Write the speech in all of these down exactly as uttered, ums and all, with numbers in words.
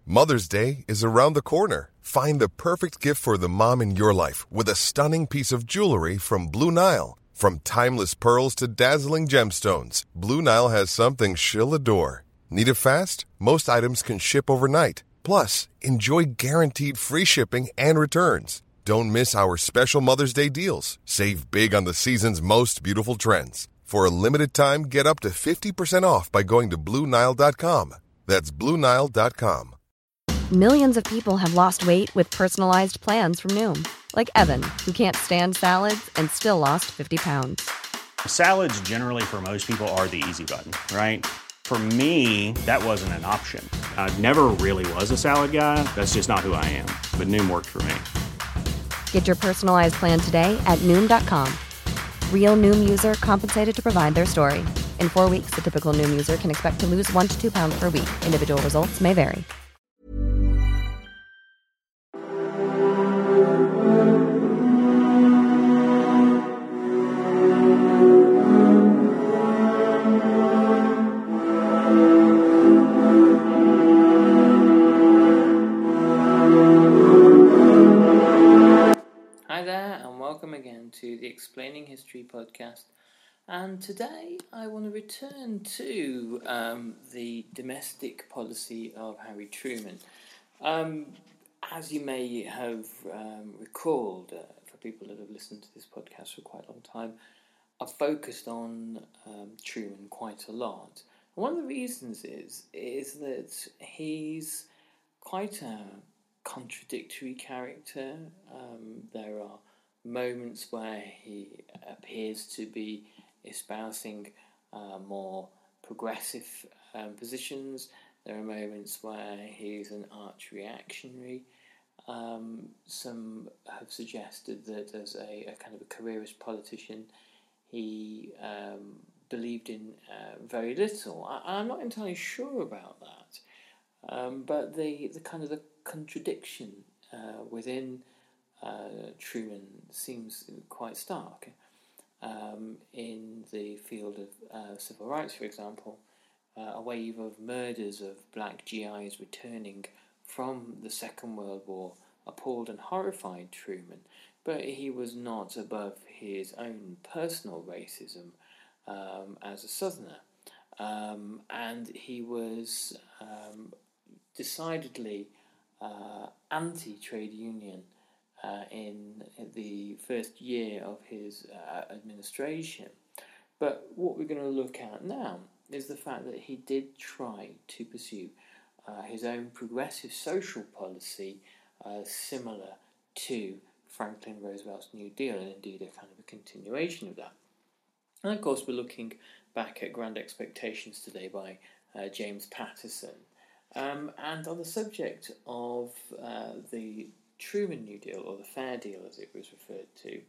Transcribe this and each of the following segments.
Mother's Day is around the corner. Find the perfect gift for the mom in your life with a stunning piece of jewelry from Blue Nile. From timeless pearls to dazzling gemstones, Blue Nile has something she'll adore. Need it fast? Most items can ship overnight. Plus, enjoy guaranteed free shipping and returns. Don't miss our special Mother's Day deals. Save big on the season's most beautiful trends. For a limited time, get up to fifty percent off by going to Blue Nile dot com. That's Blue Nile dot com. Millions of people have lost weight with personalized plans from Noom. Like Evan, who can't stand salads and still lost fifty pounds. Salads generally for most people are the easy button, right? For me, that wasn't an option. I never really was a salad guy. That's just not who I am. But Noom worked for me. Get your personalized plan today at Noom dot com. Real Noom user compensated to provide their story. In four weeks, the typical Noom user can expect to lose one to two pounds per week. Individual results may vary. Hi there, and welcome again to the Explaining History podcast. And today I want to return to um, the domestic policy of Harry Truman. Um, as you may have um, recalled, uh, for people that have listened to this podcast for quite a long time, I've focused on um, Truman quite a lot. And one of the reasons is is that he's quite a contradictory character. Um, there are moments where he appears to be espousing uh, more progressive um, positions. There are moments where he's an arch reactionary. Um, some have suggested that as a, a kind of a careerist politician, he um, believed in uh, very little. I, I'm not entirely sure about that. Um, but the, the kind of the contradiction uh, within uh, Truman seems quite stark. Um, in the field of uh, civil rights, for example, uh, a wave of murders of black G Is returning from the Second World War appalled and horrified Truman, but he was not above his own personal racism um, as a Southerner. Um, and he was um, decidedly uh, anti-trade union uh, in the first year of his uh, administration. But what we're going to look at now is the fact that he did try to pursue uh, his own progressive social policy uh, similar to Franklin Roosevelt's New Deal, and indeed a kind of a continuation of that. And of course we're looking back at Grand Expectations today by uh, James Patterson. Um, and on the subject of uh, the Truman New Deal, or the Fair Deal as it was referred to,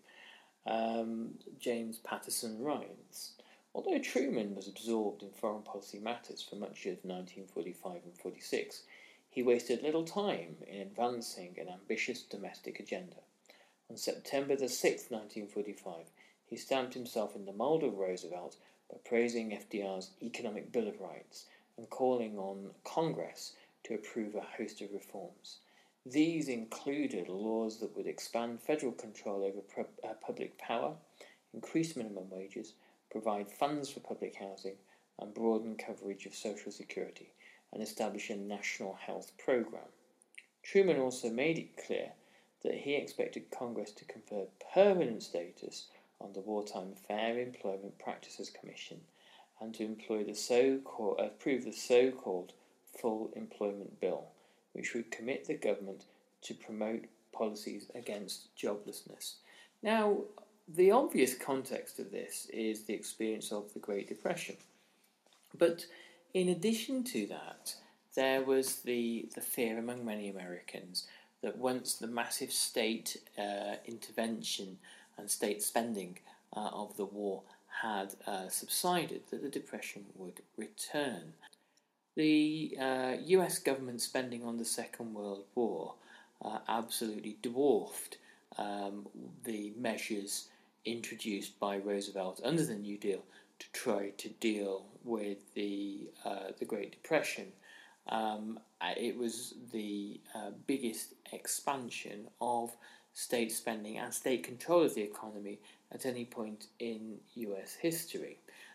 um, James Patterson writes, although Truman was absorbed in foreign policy matters for much of nineteen forty-five and forty-six, he wasted little time in advancing an ambitious domestic agenda. On September the sixth, nineteen forty-five, he stamped himself in the mould of Roosevelt by praising F D R's Economic Bill of Rights and calling on Congress to approve a host of reforms. These included laws that would expand federal control over pu- uh, public power, increase minimum wages, provide funds for public housing, and broaden coverage of Social Security, and establish a national health program. Truman also made it clear that he expected Congress to confer permanent status on the Wartime Fair Employment Practices Commission and to employ the so-called, approve the so-called Full Employment Bill, which would commit the government to promote policies against joblessness. Now, the obvious context of this is the experience of the Great Depression. But in addition to that, there was the, the fear among many Americans that once the massive state uh, intervention and state spending uh, of the war had uh, subsided, that the Depression would return. The uh, U S government spending on the Second World War uh, absolutely dwarfed um, the measures introduced by Roosevelt under the New Deal to try to deal with the uh, the Great Depression. Um, it was the uh, biggest expansion of state spending and state control of the economy at any point in U S history.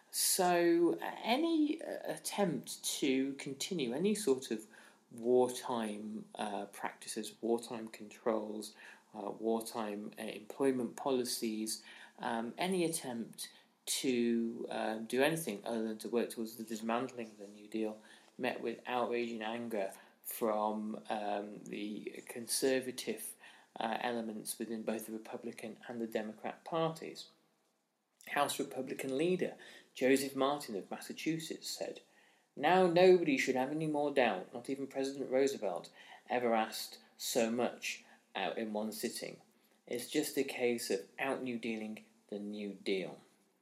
So uh, any uh, attempt to continue any sort of wartime uh, practices, wartime controls, uh, wartime uh, employment policies, um, any attempt to uh, do anything other than to work towards the dismantling of the New Deal met with outrage and anger from um, the conservative uh, elements within both the Republican and the Democrat parties. House Republican leader Joseph Martin of Massachusetts said, "Now nobody should have any more doubt, not even President Roosevelt ever asked so much out in one sitting. It's just a case of out-New Dealing the New Deal."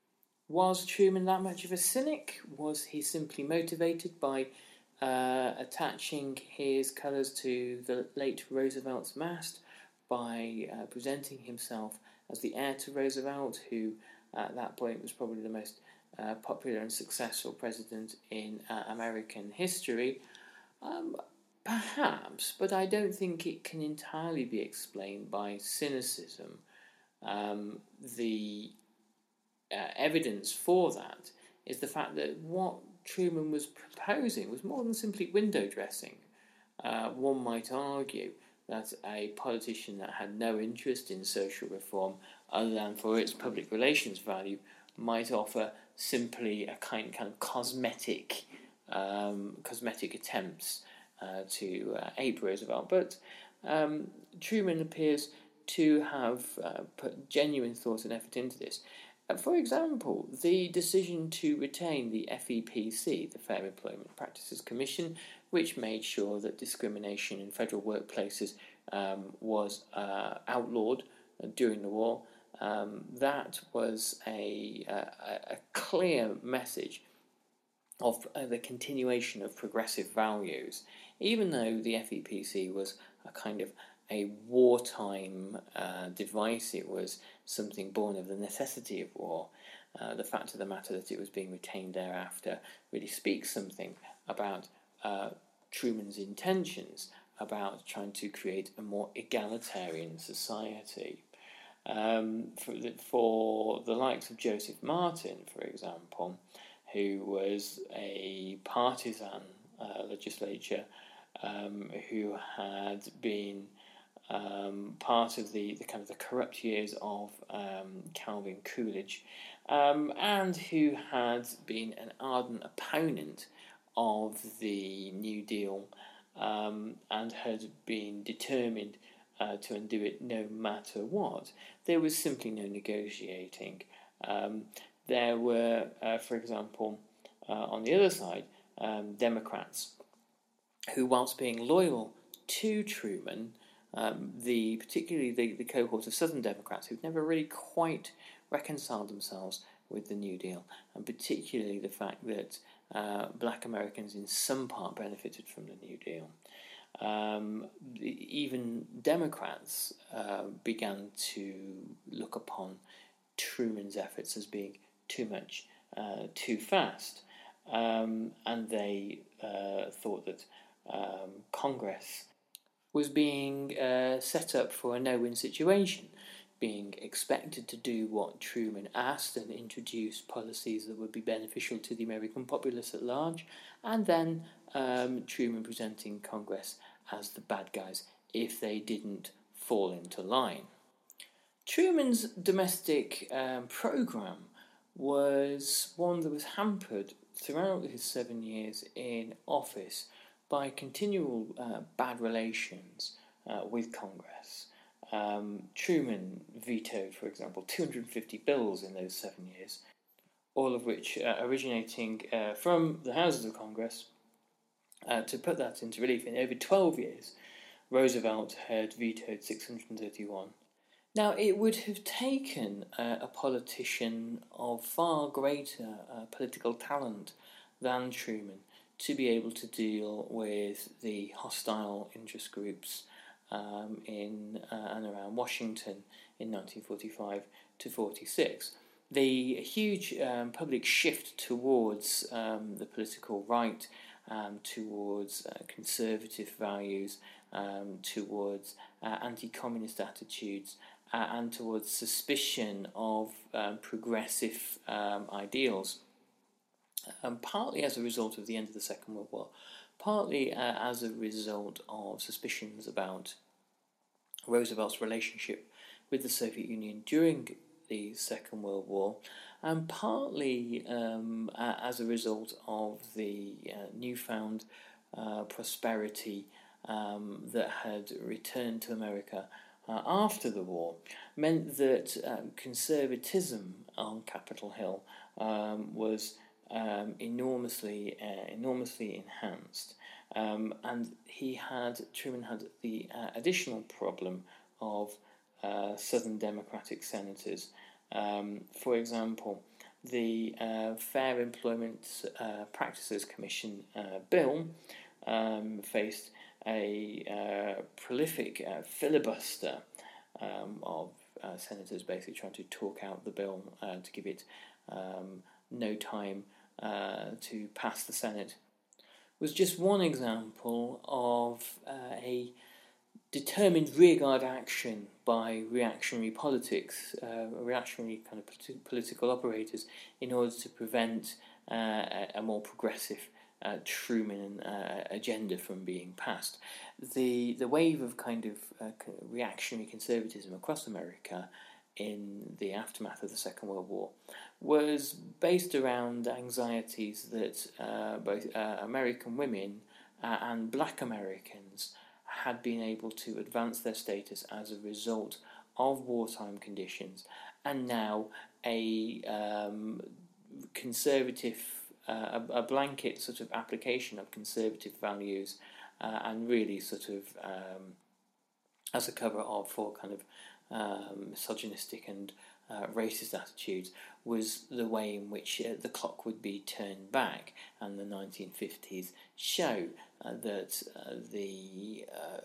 Was Truman that much of a cynic? Was he simply motivated by uh, attaching his colours to the late Roosevelt's mast, by uh, presenting himself as the heir to Roosevelt, who at that point was probably the most uh, popular and successful president in uh, American history? Um, perhaps, but I don't think it can entirely be explained by cynicism. Um, the uh, evidence for that is the fact that what Truman was proposing was more than simply window dressing. Uh, one might argue that a politician that had no interest in social reform other than for its public relations value might offer simply a kind, kind of cosmetic um, cosmetic attempts uh, to uh, ape Roosevelt. But um, Truman appears to have uh, put genuine thought and effort into this. Uh, for example, the decision to retain the F E P C, the Fair Employment Practices Commission, which made sure that discrimination in federal workplaces um, was uh, outlawed uh, during the war. Um, that was a, a, a clear message of uh, the continuation of progressive values, even though the F E P C was a kind of a wartime uh, device. It was something born of the necessity of war. Uh, the fact of the matter that it was being retained thereafter really speaks something about uh, Truman's intentions about trying to create a more egalitarian society. Um, for, the, for the likes of Joseph Martin, for example, who was a partisan uh, legislature um, who had been um, part of the, the kind of the corrupt years of um, Calvin Coolidge, um, and who had been an ardent opponent of the New Deal um, and had been determined uh, to undo it no matter what. There was simply no negotiating. Um, there were, uh, for example, uh, on the other side, um, Democrats who, whilst being loyal to Truman, um, the particularly the, the cohort of Southern Democrats who've never really quite reconciled themselves with the New Deal, and particularly the fact that uh, black Americans in some part benefited from the New Deal. Um, even Democrats uh, began to look upon Truman's efforts as being too much, uh, too fast, um, and they uh, thought that um, Congress was being uh, set up for a no-win situation, being expected to do what Truman asked and introduce policies that would be beneficial to the American populace at large, and then um, Truman presenting Congress as the bad guys if they didn't fall into line. Truman's domestic um, program was one that was hampered throughout his seven years in office by continual uh, bad relations uh, with Congress. Um, Truman vetoed, for example, two hundred fifty bills in those seven years, all of which uh, originating uh, from the Houses of Congress. Uh, to put that into relief, in over twelve years, Roosevelt had vetoed six hundred thirty-one. Now, it would have taken uh, a politician of far greater uh, political talent than Truman to be able to deal with the hostile interest groups um, in uh, and around Washington in nineteen forty-five to forty-six. The huge um, public shift towards um, the political right um, towards uh, conservative values, um, towards uh, anti-communist attitudes, uh, and towards suspicion of um, progressive um, ideals. Um, partly as a result of the end of the Second World War, partly uh, as a result of suspicions about Roosevelt's relationship with the Soviet Union during the Second World War, and partly um, uh, as a result of the uh, newfound uh, prosperity um, that had returned to America uh, after the war, meant that um, conservatism on Capitol Hill um, was um, enormously, uh, enormously enhanced. Um, and he had, Truman had the uh, additional problem of uh, Southern Democratic senators. Um, for example, the uh, Fair Employment uh, Practices Commission uh, bill um, faced a uh, prolific uh, filibuster um, of uh, senators basically trying to talk out the bill uh, to give it um, no time uh, to pass the Senate. Was just one example of uh, a determined rearguard action by reactionary politics, uh, reactionary kind of politi- political operators, in order to prevent uh, a, a more progressive uh, Truman uh, agenda from being passed. The the wave of kind of uh, reactionary conservatism across America in the aftermath of the Second World War was based around anxieties that uh, both uh, American women uh, and black Americans had been able to advance their status as a result of wartime conditions, and now a um, conservative, uh, a, a blanket sort of application of conservative values, uh, and really sort of um, as a cover-up for kind of um, misogynistic and uh, racist attitudes, was the way in which uh, the clock would be turned back, and the nineteen fifties show uh, that uh, the uh,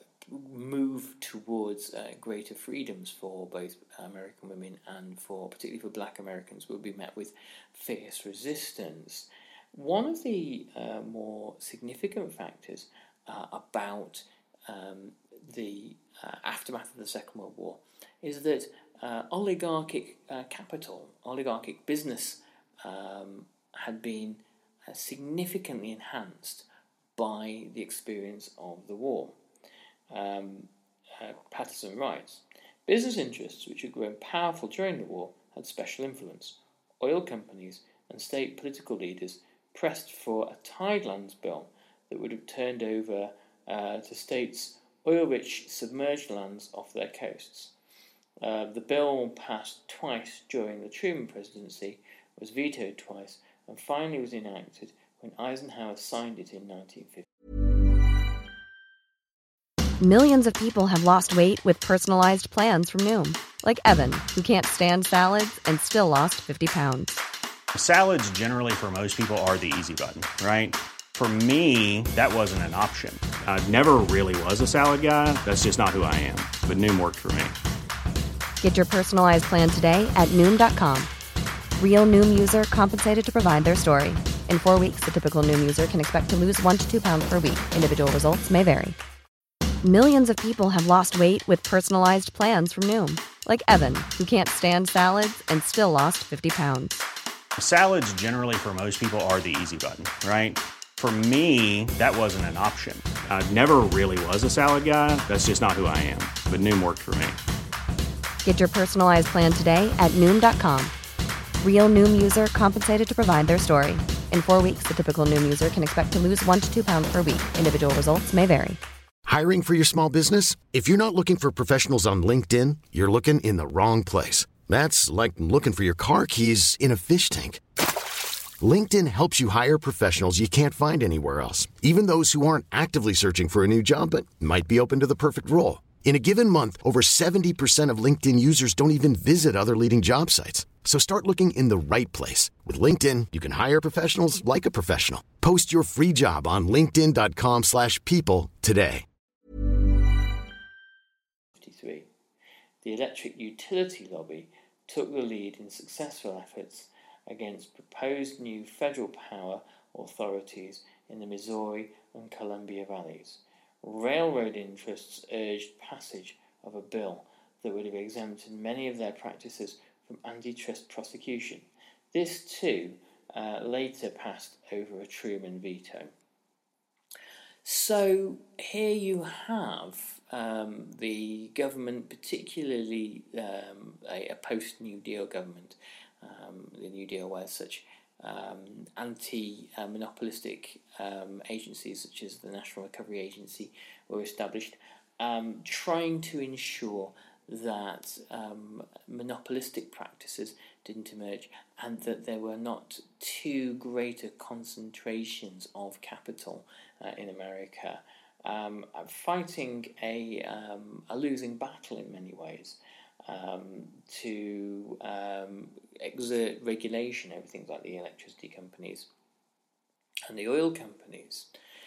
move towards uh, greater freedoms for both American women and for particularly for black Americans will be met with fierce resistance. One of the uh, more significant factors uh, about um, the uh, aftermath of the Second World War is that uh, oligarchic uh, capital, oligarchic business um, had been uh, significantly enhanced by the experience of the war. Um, uh, Patterson writes, business interests which had grown powerful during the war had special influence. Oil companies and state political leaders pressed for a Tidelands bill that would have turned over uh, to states oil-rich submerged lands off their coasts. Uh, the bill passed twice during the Truman presidency, was vetoed twice, and finally was enacted when Eisenhower signed it in nineteen fifty. Millions of people have lost weight with personalized plans from Noom. Like Evan, who can't stand salads and still lost fifty pounds. Salads generally for most people are the easy button, right? For me, that wasn't an option. I never really was a salad guy. That's just not who I am. But Noom worked for me. Get your personalized plan today at Noom dot com. Real Noom user compensated to provide their story. In four weeks, the typical Noom user can expect to lose one to two pounds per week. Individual results may vary. Millions of people have lost weight with personalized plans from Noom. Like Evan, who can't stand salads and still lost fifty pounds. Salads generally for most people are the easy button, right? For me, that wasn't an option. I never really was a salad guy. That's just not who I am. But Noom worked for me. Get your personalized plan today at Noom dot com. Real Noom user compensated to provide their story. In four weeks, the typical Noom user can expect to lose one to two pounds per week. Individual results may vary. Hiring for your small business? If you're not looking for professionals on LinkedIn, you're looking in the wrong place. That's like looking for your car keys in a fish tank. LinkedIn helps you hire professionals you can't find anywhere else, even those who aren't actively searching for a new job but might be open to the perfect role. In a given month, over seventy percent of LinkedIn users don't even visit other leading job sites. So start looking in the right place. With LinkedIn, you can hire professionals like a professional. Post your free job on linkedin dot com slash people today. fifty-three. The electric utility lobby took the lead in successful efforts against proposed new federal power authorities in the Missouri and Columbia valleys. Railroad interests urged passage of a bill that would have exempted many of their practices from antitrust prosecution. This, too, uh, later passed over a Truman veto. So here you have um, the government, particularly um, a, a post-New Deal government. Um, the New Deal was such um, anti-monopolistic um, agencies such as the National Recovery Agency were established, um, trying to ensure that um, monopolistic practices didn't emerge and that there were not too greater concentrations of capital uh, in America, um, fighting a, um, a losing battle in many ways um, to um, exert regulation over things like the electricity companies and the oil companies.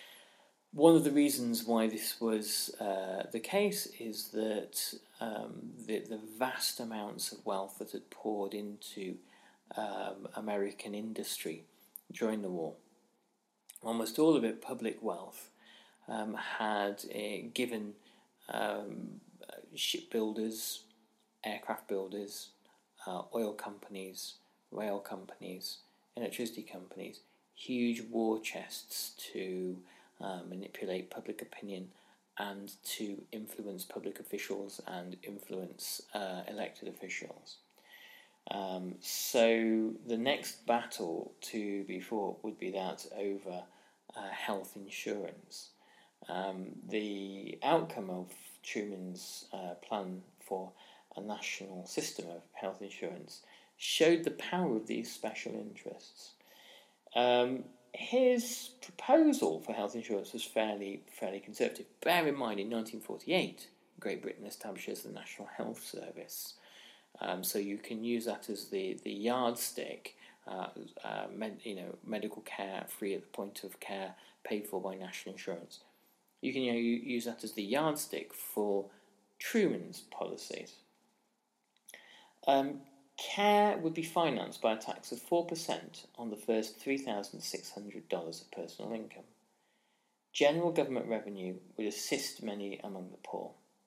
One of the reasons why this was uh, the case is that um, the, the vast amounts of wealth that had poured into um, American industry during the war, almost all of it public wealth, um, had uh, given um, shipbuilders, aircraft builders, uh, oil companies, rail companies, electricity companies, huge war chests to Uh, manipulate public opinion and to influence public officials and influence uh, elected officials. Um, so the next battle to be fought would be that over uh, health insurance. Um, the outcome of Truman's uh, plan for a national system of health insurance showed the power of these special interests. Um, His proposal for health insurance was fairly fairly conservative. Bear in mind, in nineteen forty-eight, Great Britain establishes the National Health Service. Um, so you can use that as the, the yardstick, uh, uh, med, you know, medical care free at the point of care, paid for by national insurance. You can you know, use that as the yardstick for Truman's policies. Um, Care would be financed by a tax of four percent on the first three thousand six hundred dollars of personal income. General government revenue would assist many among the poor.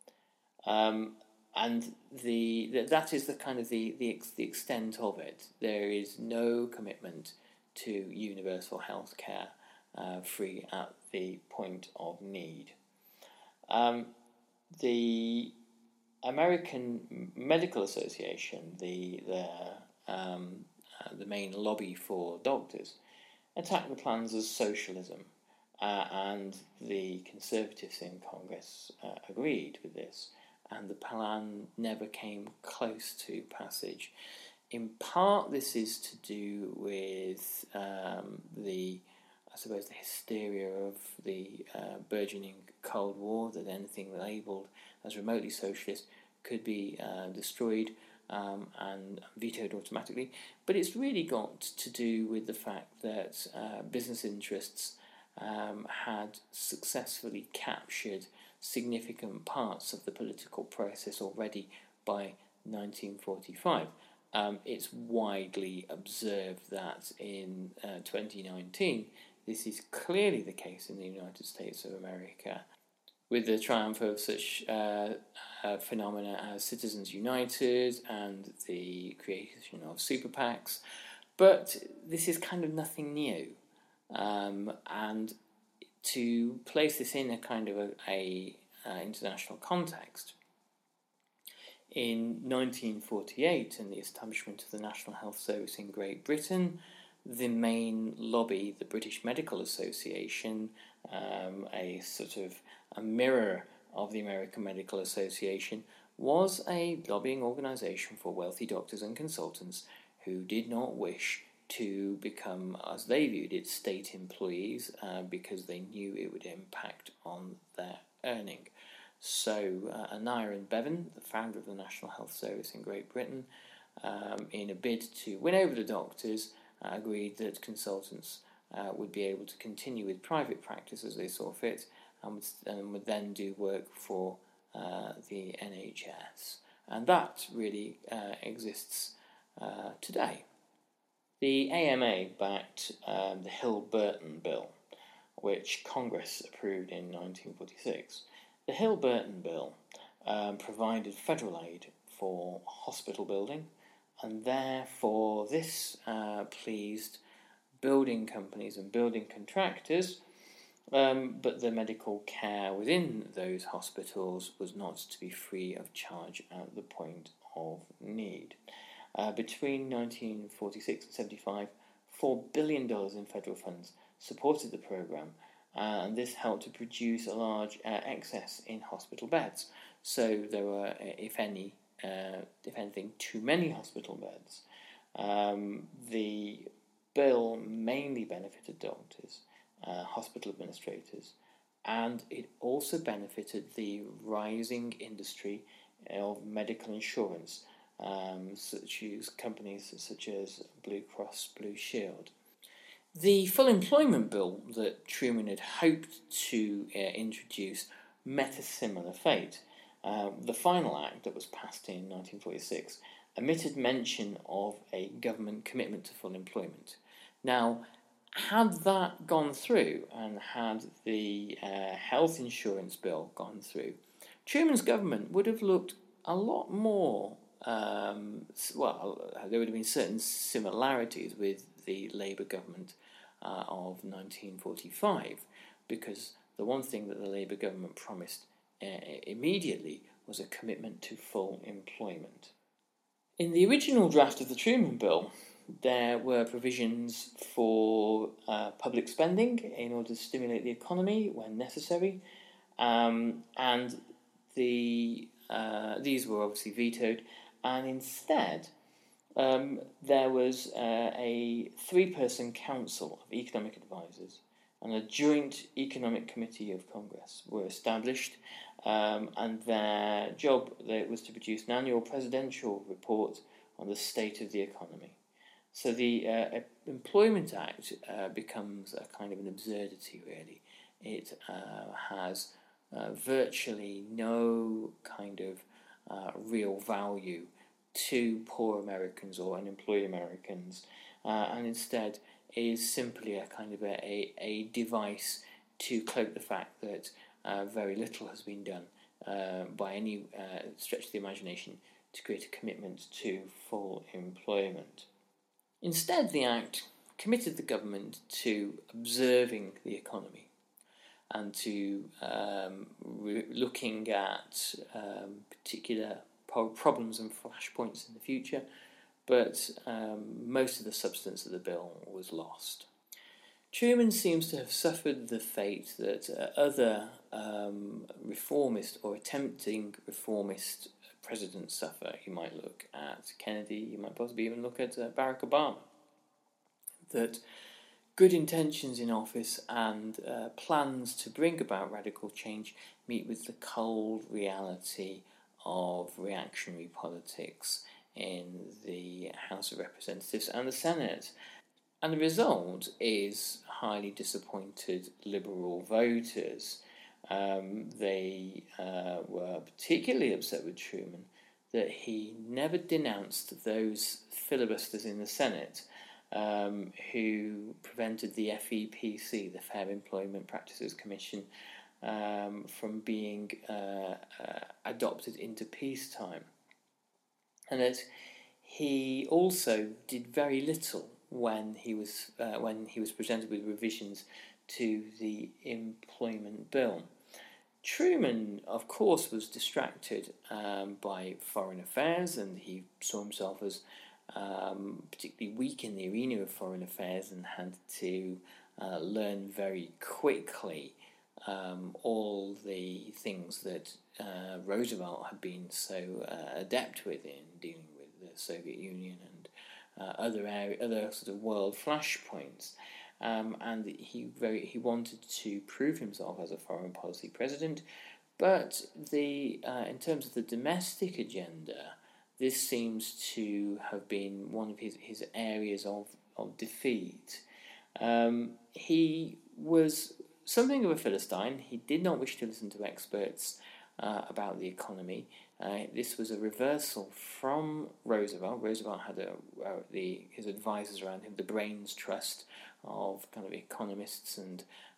Um, and the, the that is the kind of the, the, the extent of it. There is no commitment to universal health care uh, free at the point of need. Um, the American Medical Association, the the um, uh, the main lobby for doctors, attacked the plans as socialism, uh, and the Conservatives in Congress uh, agreed with this, and the plan never came close to passage. In part, this is to do with um, the, I suppose, the hysteria of the uh, burgeoning Cold War, that anything labelled as remotely socialist could be uh, destroyed um, and vetoed automatically. But it's really got to do with the fact that uh, business interests um, had successfully captured significant parts of the political process already by nineteen forty-five. Um, it's widely observed that in uh, twenty nineteen, this is clearly the case in the United States of America, with the triumph of such uh, uh, phenomena as Citizens United and the creation of super PACs. But this is kind of nothing new. Um, and to place this in a kind of a, a uh, international context, in nineteen forty-eight, and the establishment of the National Health Service in Great Britain, the main lobby, the British Medical Association, um, a sort of a mirror of the American Medical Association, was a lobbying organisation for wealthy doctors and consultants who did not wish to become, as they viewed it, state employees uh, because they knew it would impact on their earning. So uh, Aneurin Bevan, the founder of the National Health Service in Great Britain, um, in a bid to win over the doctors, uh, agreed that consultants uh, would be able to continue with private practice as they saw fit, and would, and would then do work for uh, the N H S. And that really uh, exists uh, today. The A M A backed um, the Hill-Burton bill, which Congress approved in nineteen forty-six. The Hill-Burton Bill um, provided federal aid for hospital building, and therefore this uh, pleased building companies and building contractors, um, but the medical care within those hospitals was not to be free of charge at the point of need. Uh, between nineteen forty-six and seventy-five, four billion dollars in federal funds supported the programme, uh, and this helped to produce a large uh, excess in hospital beds. So there were, if any, uh, if anything, too many hospital beds. Um, the bill mainly benefited doctors, uh, hospital administrators, and it also benefited the rising industry of medical insurance, um, such as companies such as Blue Cross Blue Shield. The Full Employment Bill that Truman had hoped to uh, introduce met a similar fate. Uh, the final act that was passed in nineteen forty-six omitted mention of a government commitment to full employment. Now, had that gone through, and had the uh, health insurance bill gone through, Truman's government would have looked a lot more, um, well, there would have been certain similarities with the Labour government uh, of nineteen forty-five, because the one thing that the Labour government promised uh, immediately was a commitment to full employment. In the original draft of the Truman Bill, there were provisions for uh, public spending in order to stimulate the economy when necessary, um, and the uh, these were obviously vetoed, and instead um, there was uh, a three-person council of economic advisors and a joint economic committee of Congress were established, um, and their job was to produce an annual presidential report on the state of the economy. So the uh, Employment Act uh, becomes a kind of an absurdity, really. It uh, has uh, virtually no kind of uh, real value to poor Americans or unemployed Americans, uh, and instead is simply a kind of a, a, a device to cloak the fact that uh, very little has been done uh, by any uh, stretch of the imagination to create a commitment to full employment. Instead, the Act committed the government to observing the economy and to um, re- looking at um, particular pro- problems and flashpoints in the future, but um, most of the substance of the bill was lost. Truman seems to have suffered the fate that uh, other um, reformist or attempting reformist presidents suffer. You might look at Kennedy, you might possibly even look at uh, Barack Obama. That good intentions in office and uh, plans to bring about radical change meet with the cold reality of reactionary politics in the House of Representatives and the Senate. And the result is highly disappointed Liberal voters. Um, they uh, were particularly upset with Truman that he never denounced those filibusters in the Senate um, who prevented the F E P C, the Fair Employment Practices Commission, um, from being uh, uh, adopted into peacetime. And that he also did very little when he was uh, when he was presented with revisions to the employment bill. Truman, of course, was distracted um, by foreign affairs, and he saw himself as um, particularly weak in the arena of foreign affairs and had to uh, learn very quickly um, all the things that uh, Roosevelt had been so uh, adept with in dealing with the Soviet Union and uh, other area, other sort of world flashpoints. Um, and he very he wanted to prove himself as a foreign policy president, but the uh, in terms of the domestic agenda, this seems to have been one of his, his areas of, of defeat. Um, he was something of a Philistine. He did not wish to listen to experts uh, about the economy. Uh, this was a reversal from Roosevelt. Roosevelt had a, uh, the his advisors around him, the brains trust of kind of economists and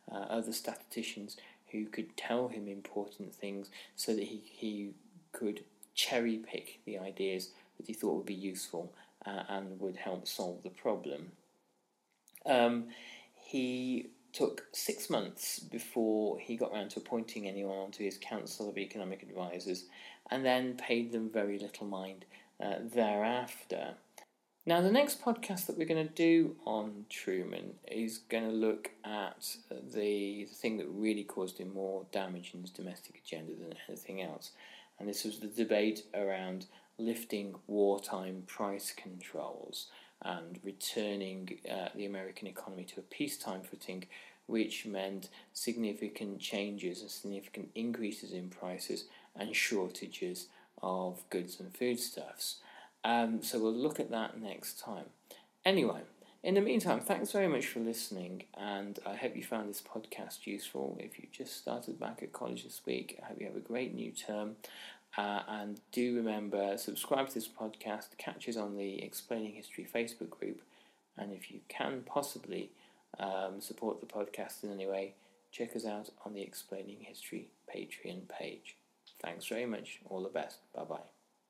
uh, other statisticians who could tell him important things so that he, he could cherry pick the ideas that he thought would be useful uh, and would help solve the problem. Um, he took six months before he got around to appointing anyone onto his Council of Economic Advisors, and then paid them very little mind uh, thereafter. Now, the next podcast that we're going to do on Truman is going to look at the, the thing that really caused him more damage in his domestic agenda than anything else, and this was the debate around lifting wartime price controls and returning uh, the American economy to a peacetime footing, which meant significant changes and significant increases in prices and shortages of goods and foodstuffs. Um, so we'll look at that next time. Anyway, in the meantime, thanks very much for listening, and I hope you found this podcast useful. If you just started back at college this week, I hope you have a great new term. Uh, and do remember, subscribe to this podcast, catch us on the Explaining History Facebook group, and if you can possibly um, support the podcast in any way, check us out on the Explaining History Patreon page. Thanks very much. All the best. Bye-bye.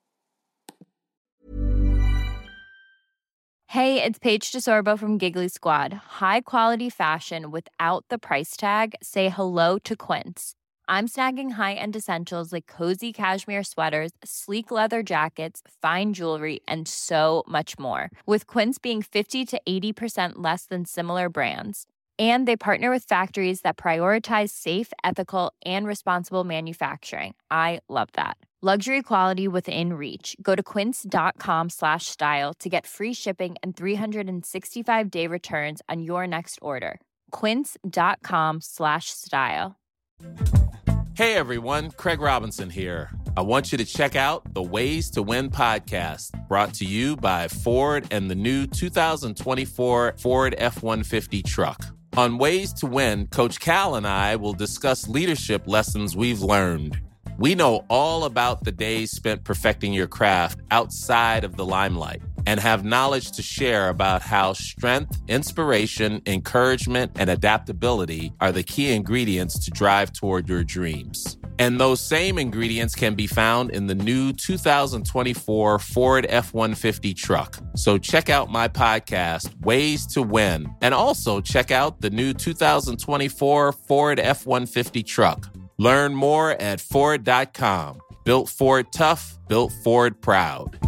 Hey, it's Paige DeSorbo from Giggly Squad. High quality fashion without the price tag. Say hello to Quince. I'm snagging high-end essentials like cozy cashmere sweaters, sleek leather jackets, fine jewelry, and so much more. With Quince being fifty to eighty percent less than similar brands. And they partner with factories that prioritize safe, ethical, and responsible manufacturing. I love that. Luxury quality within reach. Go to quince.com slash style to get free shipping and three sixty-five day returns on your next order. Quince.com slash style. Hey everyone, Craig Robinson here. I want you to check out the Ways to Win podcast, brought to you by Ford and the new two thousand twenty-four Ford F one fifty truck. On Ways to Win, Coach Cal and I will discuss leadership lessons we've learned. We know all about the days spent perfecting your craft outside of the limelight and have knowledge to share about how strength, inspiration, encouragement, and adaptability are the key ingredients to drive toward your dreams. And those same ingredients can be found in the new two thousand twenty-four Ford F one fifty truck. So check out my podcast, Ways to Win, and also check out the new two thousand twenty-four Ford F one fifty truck. Learn more at Ford dot com. Built Ford tough, built Ford proud.